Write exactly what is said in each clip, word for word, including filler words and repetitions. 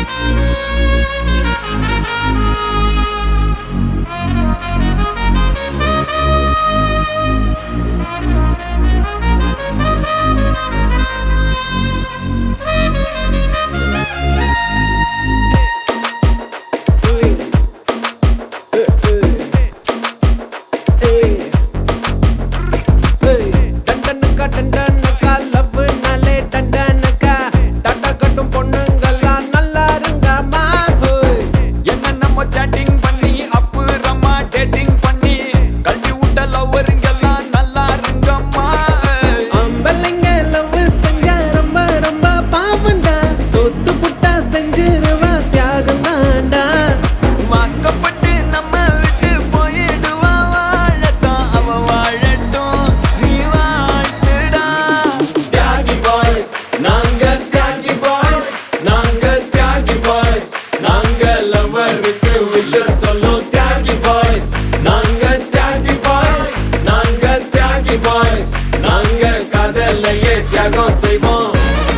நாங்க காதலையே தியாகம் செய்வோம்.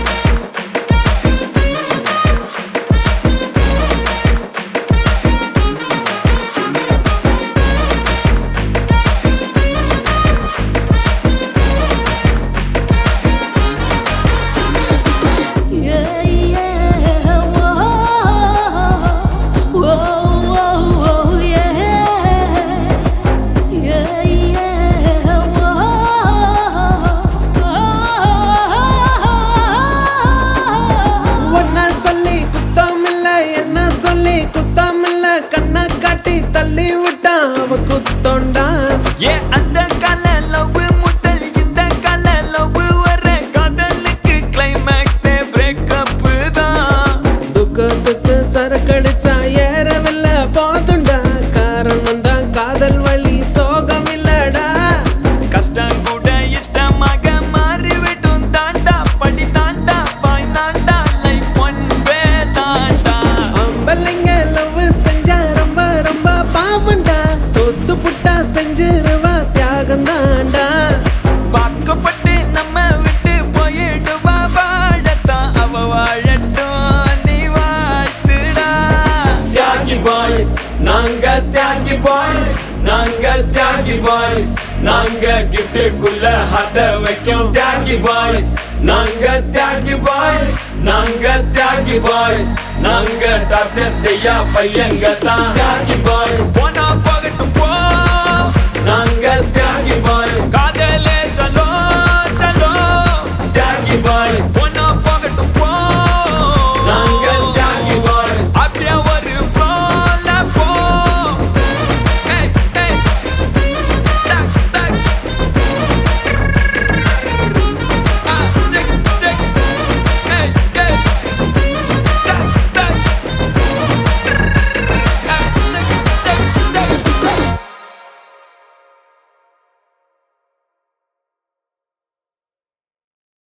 கண்ணா காட்டி தள்ளி விட்டா அவ குத்தோண்டா. ஏ அந்த கால லவ் முதல் இந்த கால லவ் வர காதலுக்கு கிளைமாக்ஸ் பிரேக்கப் தான். துக்கத்துக்கு சரக்கடிச்சா ஏறவில்லை போதுண்டா. காரணம் தான் காதல் வழி சோகம் இல்லடா. கஷ்டம் கூட இஷ்டமாக மாறிவிடும் தாண்டா. படி தாண்டா பாய் தாண்டா லைஃப் ஒன்பே தாண்டா. அம்பலைங்க லவ் செஞ்சா ரொம்ப ரொம்ப பாவண்டா. தொத்து புட்டா செஞ்சிருவா தியாகம் தாண்டா. வாக்கப்பட்டு நம்ம விட்டு போயிடுவா வாழத்தான் அவ வாழட்டும் நீ வாழ்த்துடா. தியாகி பாய்ஸ் நாங்க தியாகி பாய்ஸ் நாங்க தியாகி பாய்ஸ் நாங்க கிஃப்ட்டுக்குள்ள ஹார்ட்ட வைக்கும் தியாகி பாய்ஸ். நாங்க தியாகி பாய்ஸ் நாங்க தியாகி பாய்ஸ் நாங்க டார்ச்சர் செய்ய பையங்க தான் தியாகி பாய்ஸ். போனா போகட்டும் போ நாங்க தியாகி பாய்ஸ்.